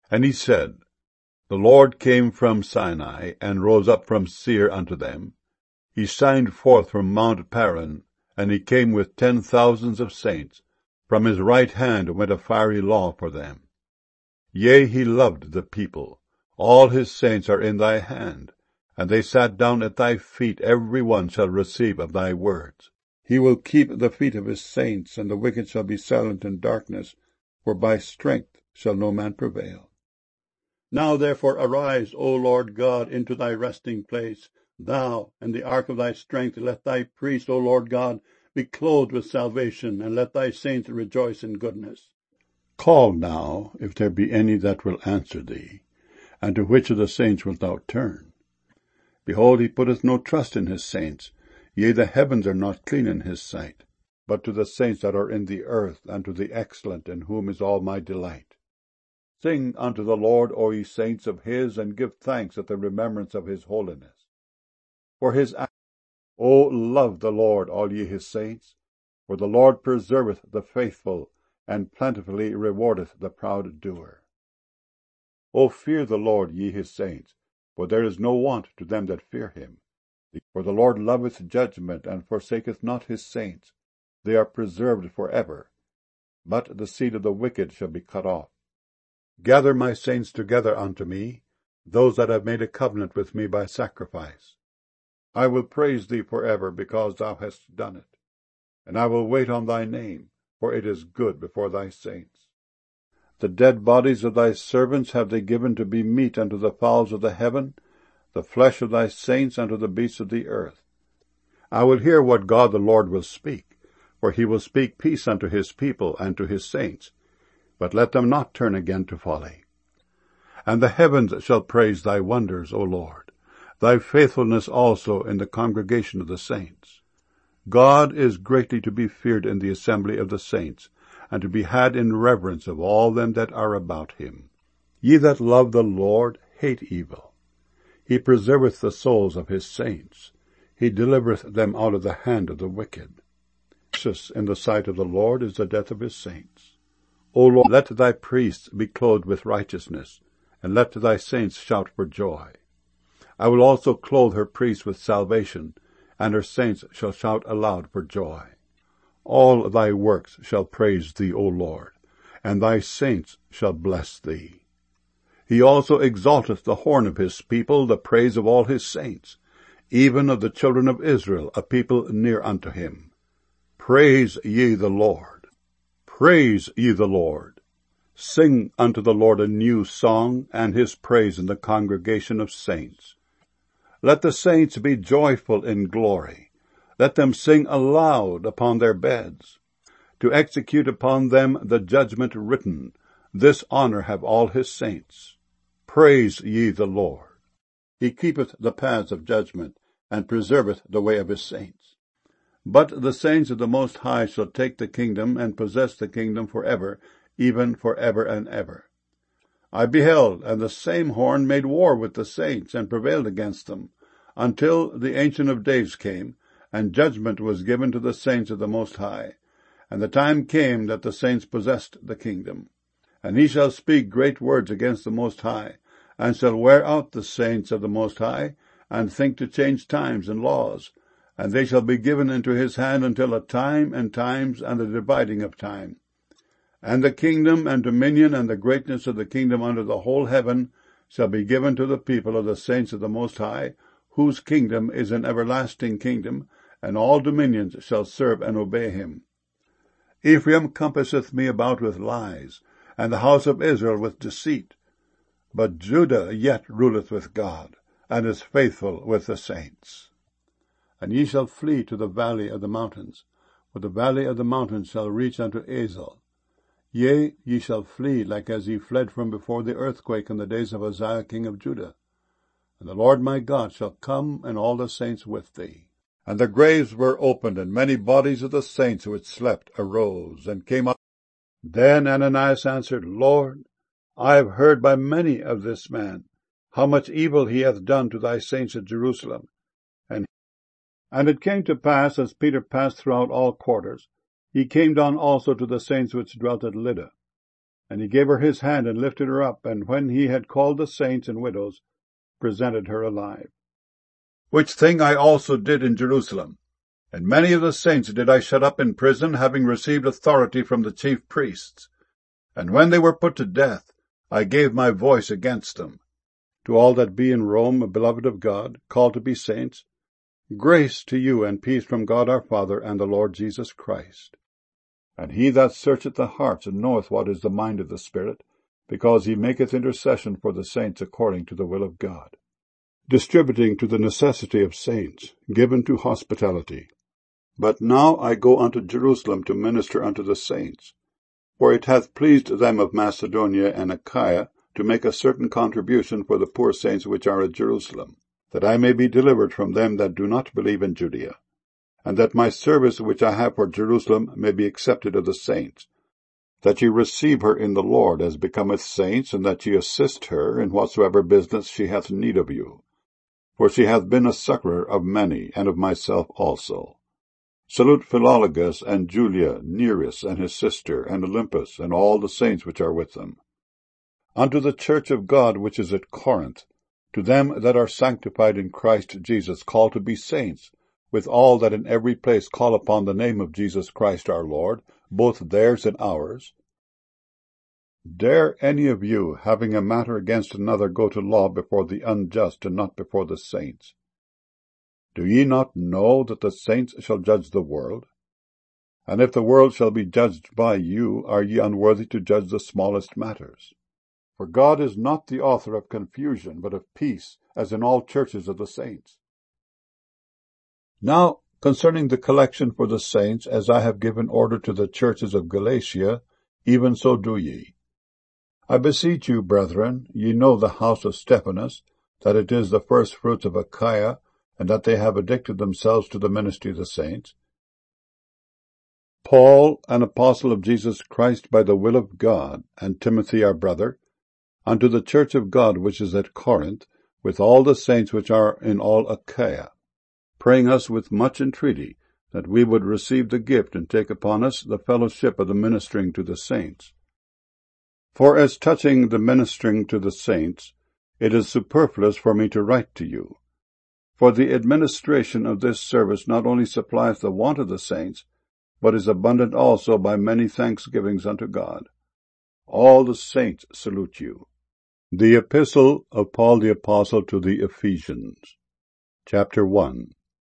And he said, The Lord came from Sinai, and rose up from Seir unto them. He shined forth from Mount Paran, and he came with 10,000s of saints. From his right hand went a fiery law for them. Yea, he loved the people. All his saints are in thy hand, and they sat down at thy feet. Every one shall receive of thy words. He will keep the feet of his saints, and the wicked shall be silent in darkness, for by strength shall no man prevail. Now therefore arise, O Lord God, into thy resting place. Thou and the ark of thy strength, let thy priests, O Lord God, be clothed with salvation, and let thy saints rejoice in goodness. Call now, if there be any that will answer thee, and to which of the saints wilt thou turn? Behold, he putteth no trust in his saints, yea, the heavens are not clean in his sight. But to the saints that are in the earth, and to the excellent, in whom is all my delight. Sing unto the Lord, O ye saints of his, and give thanks at the remembrance of his holiness. For his acts, O love the Lord, all ye his saints, for the Lord preserveth the faithful, and plentifully rewardeth the proud doer. O fear the Lord, ye his saints, for there is no want to them that fear him. For the Lord loveth judgment, and forsaketh not his saints. They are preserved for ever. But the seed of the wicked shall be cut off. Gather my saints together unto me, those that have made a covenant with me by sacrifice. I will praise thee for ever, because thou hast done it. And I will wait on thy name, for it is good before thy saints. The dead bodies of thy servants have they given to be meat unto the fowls of the heaven, the flesh of thy saints unto the beasts of the earth. I will hear what God the Lord will speak, for he will speak peace unto his people and to his saints, but let them not turn again to folly. And the heavens shall praise thy wonders, O Lord, thy faithfulness also in the congregation of the saints. God is greatly to be feared in the assembly of the saints, and to be had in reverence of all them that are about him. Ye that love the Lord hate evil. He preserveth the souls of his saints. He delivereth them out of the hand of the wicked. Precious in the sight of the Lord is the death of his saints. O Lord, let thy priests be clothed with righteousness, and let thy saints shout for joy. I will also clothe her priests with salvation, and her saints shall shout aloud for joy. All thy works shall praise thee, O Lord, and thy saints shall bless thee. He also exalteth the horn of his people, the praise of all his saints, even of the children of Israel, a people near unto him. Praise ye the Lord. Praise ye the Lord. Sing unto the Lord a new song, and his praise in the congregation of saints. Let the saints be joyful in glory. Let them sing aloud upon their beds. To execute upon them the judgment written, this honor have all his saints. Praise ye the Lord. He keepeth the paths of judgment, and preserveth the way of his saints. But the saints of the Most High shall take the kingdom, and possess the kingdom for ever, even for ever and ever. I beheld, and the same horn made war with the saints, and prevailed against them, until the Ancient of Days came, and judgment was given to the saints of the Most High. And the time came that the saints possessed the kingdom. And he shall speak great words against the Most High, and shall wear out the saints of the Most High, and think to change times and laws. And they shall be given into his hand until a time and times and the dividing of time. And the kingdom and dominion and the greatness of the kingdom under the whole heaven shall be given to the people of the saints of the Most High, whose kingdom is an everlasting kingdom, and all dominions shall serve and obey him. Ephraim compasseth me about with lies, and the house of Israel with deceit. But Judah yet ruleth with God, and is faithful with the saints. And ye shall flee to the valley of the mountains, for the valley of the mountains shall reach unto Azel. Yea, ye shall flee like as ye fled from before the earthquake in the days of Uzziah king of Judah. And the Lord my God shall come, and all the saints with thee. And the graves were opened, and many bodies of the saints which slept arose, and came up. Then Ananias answered, Lord, I have heard by many of this man, how much evil he hath done to thy saints at Jerusalem. And it came to pass, as Peter passed throughout all quarters, he came down also to the saints which dwelt at Lydda. And he gave her his hand, and lifted her up, and when he had called the saints and widows, presented her alive. Which thing I also did in Jerusalem. And many of the saints did I shut up in prison, having received authority from the chief priests. And when they were put to death, I gave my voice against them. To all that be in Rome, beloved of God, called to be saints, grace to you and peace from God our Father and the Lord Jesus Christ. And he that searcheth the hearts knoweth what is the mind of the Spirit, because he maketh intercession for the saints according to the will of God, distributing to the necessity of saints, given to hospitality. But now I go unto Jerusalem to minister unto the saints. For it hath pleased them of Macedonia and Achaia to make a certain contribution for the poor saints which are at Jerusalem, that I may be delivered from them that do not believe in Judea, and that my service which I have for Jerusalem may be accepted of the saints, that ye receive her in the Lord as becometh saints, and that ye assist her in whatsoever business she hath need of you. For she hath been a succourer of many, and of myself also. Salute Philologus and Julia, Nereus and his sister, and Olympus, and all the saints which are with them. Unto the church of God which is at Corinth, to them that are sanctified in Christ Jesus, called to be saints, with all that in every place call upon the name of Jesus Christ our Lord, both theirs and ours. Dare any of you, having a matter against another, go to law before the unjust, and not before the saints? Do ye not know that the saints shall judge the world? And if the world shall be judged by you, are ye unworthy to judge the smallest matters? For God is not the author of confusion, but of peace, as in all churches of the saints. Now, concerning the collection for the saints, as I have given order to the churches of Galatia, even so do ye. I beseech you, brethren, ye know the house of Stephanas, that it is the firstfruits of Achaia, and that they have addicted themselves to the ministry of the saints. Paul, an apostle of Jesus Christ by the will of God, and Timothy our brother, unto the church of God which is at Corinth, with all the saints which are in all Achaia, praying us with much entreaty that we would receive the gift and take upon us the fellowship of the ministering to the saints. For as touching the ministering to the saints, it is superfluous for me to write to you. For the administration of this service not only supplies the want of the saints, but is abundant also by many thanksgivings unto God. All the saints salute you. The Epistle of Paul the Apostle to the Ephesians. Chapter 1.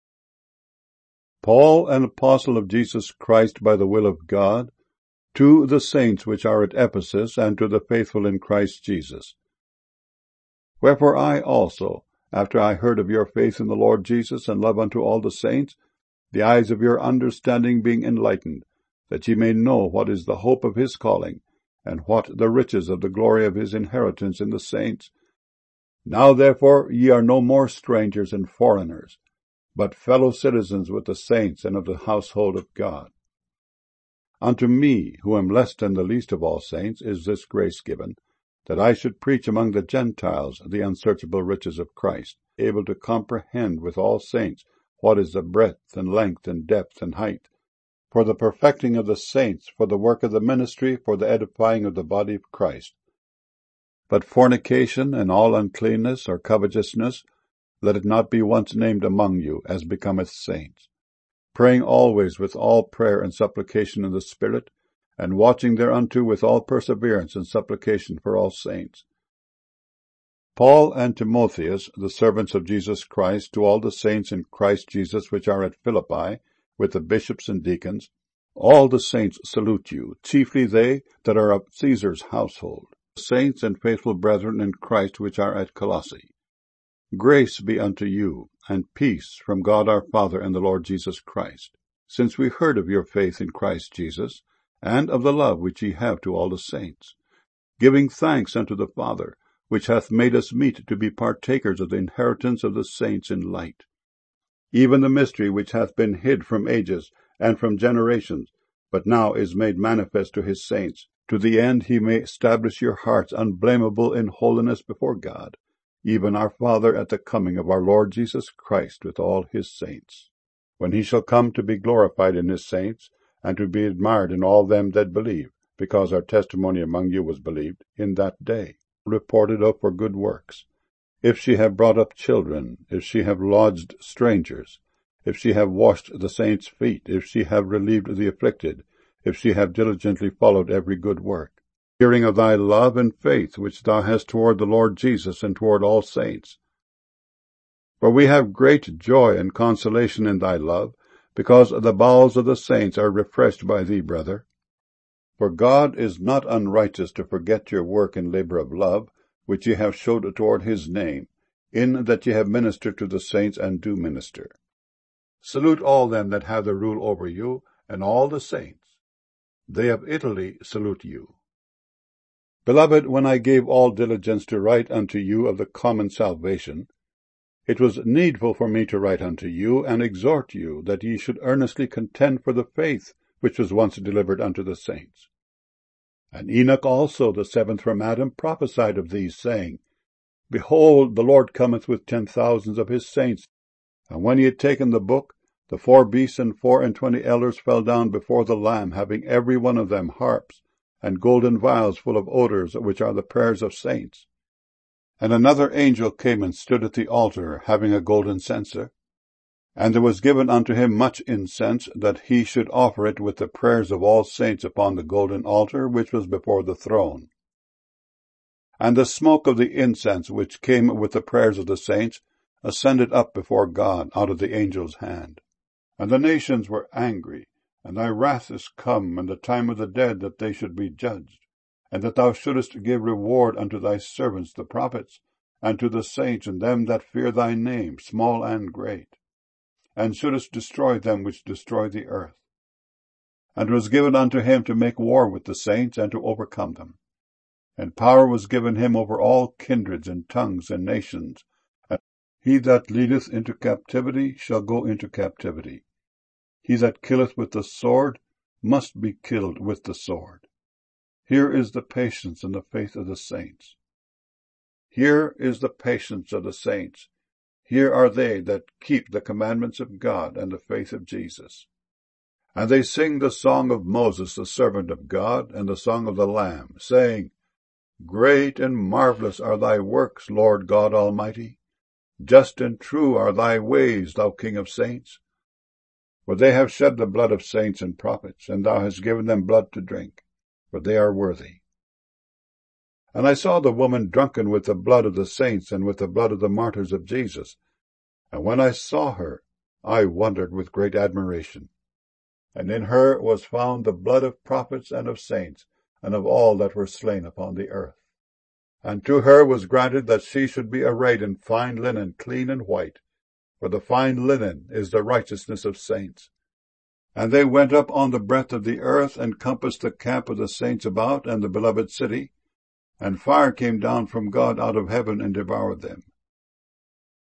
Paul, an apostle of Jesus Christ by the will of God, to the saints which are at Ephesus, and to the faithful in Christ Jesus. Wherefore I also, after I heard of your faith in the Lord Jesus, and love unto all the saints, the eyes of your understanding being enlightened, that ye may know what is the hope of his calling, and what the riches of the glory of his inheritance in the saints. Now therefore ye are no more strangers and foreigners, but fellow citizens with the saints and of the household of God. Unto me, who am less than the least of all saints, is this grace given, that I should preach among the Gentiles the unsearchable riches of Christ, able to comprehend with all saints what is the breadth and length and depth and height, for the perfecting of the saints, for the work of the ministry, for the edifying of the body of Christ. But fornication and all uncleanness or covetousness, let it not be once named among you, as becometh saints, praying always with all prayer and supplication in the Spirit, and watching thereunto with all perseverance and supplication for all saints. Paul and Timotheus, the servants of Jesus Christ, to all the saints in Christ Jesus which are at Philippi, with the bishops and deacons, all the saints salute you, chiefly they that are of Caesar's household, saints and faithful brethren in Christ which are at Colossae. Grace be unto you, and peace from God our Father and the Lord Jesus Christ, since we heard of your faith in Christ Jesus, and of the love which ye have to all the saints, giving thanks unto the Father, which hath made us meet to be partakers of the inheritance of the saints in light, even the mystery which hath been hid from ages and from generations, but now is made manifest to his saints, to the end he may establish your hearts unblameable in holiness before God, even our Father at the coming of our Lord Jesus Christ with all his saints, when he shall come to be glorified in his saints, and to be admired in all them that believe, because our testimony among you was believed in that day, reported of for good works. If she have brought up children, if she have lodged strangers, if she have washed the saints' feet, if she have relieved the afflicted, if she have diligently followed every good work, hearing of thy love and faith which thou hast toward the Lord Jesus and toward all saints. For we have great joy and consolation in thy love, because the bowels of the saints are refreshed by thee, brother. For God is not unrighteous to forget your work and labor of love, which ye have showed toward his name, in that ye have ministered to the saints and do minister. Salute all them that have the rule over you, and all the saints. They of Italy salute you. Beloved, when I gave all diligence to write unto you of the common salvation, it was needful for me to write unto you, and exhort you, that ye should earnestly contend for the faith which was once delivered unto the saints. And Enoch also, the seventh from Adam, prophesied of these, saying, Behold, the Lord cometh with 10,000s of his saints. And when he had taken the book, the 4 beasts and 24 elders fell down before the Lamb, having every one of them harps, and golden vials full of odors, which are the prayers of saints. And another angel came and stood at the altar, having a golden censer. And there was given unto him much incense, that he should offer it with the prayers of all saints upon the golden altar which was before the throne. And the smoke of the incense which came with the prayers of the saints ascended up before God out of the angel's hand. And the nations were angry, and thy wrath is come, and the time of the dead, that they should be judged, and that thou shouldest give reward unto thy servants the prophets, and to the saints and them that fear thy name, small and great, and shouldest destroy them which destroy the earth. And it was given unto him to make war with the saints, and to overcome them. And power was given him over all kindreds and tongues and nations. And he that leadeth into captivity shall go into captivity. He that killeth with the sword must be killed with the sword. Here is the patience and the faith of the saints. Here is the patience of the saints. Here are they that keep the commandments of God and the faith of Jesus. And they sing the song of Moses, the servant of God, and the song of the Lamb, saying, Great and marvelous are thy works, Lord God Almighty. Just and true are thy ways, thou King of saints. For they have shed the blood of saints and prophets, and thou hast given them blood to drink, for they are worthy. And I saw the woman drunken with the blood of the saints and with the blood of the martyrs of Jesus. And when I saw her, I wondered with great admiration. And in her was found the blood of prophets and of saints, and of all that were slain upon the earth. And to her was granted that she should be arrayed in fine linen, clean and white, for the fine linen is the righteousness of saints. And they went up on the breadth of the earth, and compassed the camp of the saints about, and the beloved city. And fire came down from God out of heaven, and devoured them.